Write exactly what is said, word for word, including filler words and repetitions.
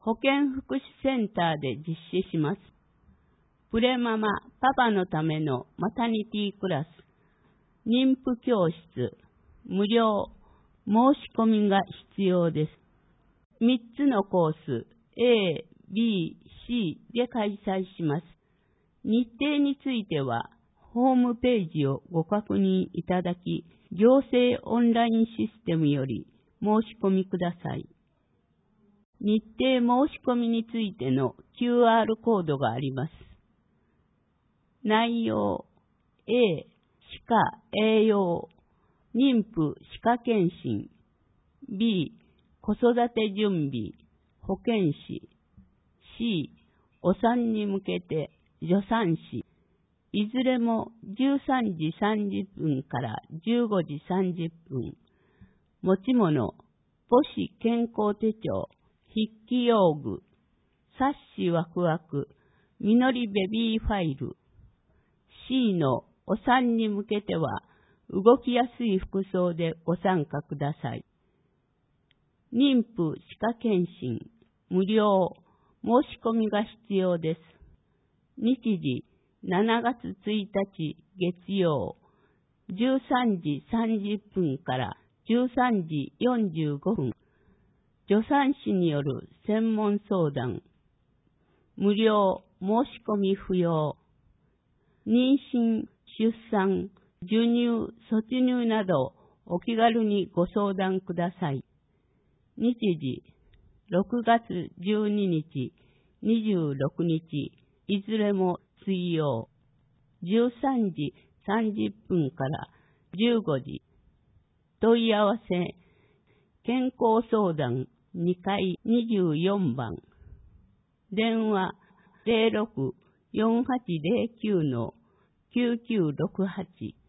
保健福祉センターで実施します。プレママパパのためのマタニティクラス、妊婦教室、無料、申し込みが必要です。みっつのコース、A、B、C で開催します。日程については、ホームページをご確認いただき、行政オンラインシステムより申し込みください。日程申し込みについての キューアール コードがあります。内容 A、歯科栄養、妊婦歯科検診 B、子育て準備、保健師 C、お産に向けて助産師、いずれもじゅうさんじさんじゅっぷんからじゅうごじさんじゅっぷん。持ち物、母子健康手帳、筆記用具、冊子ワクワク、みのりベビーファイル。C のお産に向けては、動きやすい服装でご参加ください。妊婦歯科検診、無料、申し込みが必要です。日時、しちがつついたち月曜、じゅうさんじさんじゅっぷんからじゅうさんじよんじゅうごふん。助産師による専門相談。無料、申し込み不要。妊娠、出産、授乳、卒乳などお気軽にご相談ください。日時、ろくがつじゅうににち、にじゅうろくにち、いずれも水曜、じゅうさんじさんじゅっぷんからじゅうごじ。問い合わせ、健康相談にかいにじゅうよんばん。電話 ゼロろく よんはちゼロきゅう きゅうきゅうろくはち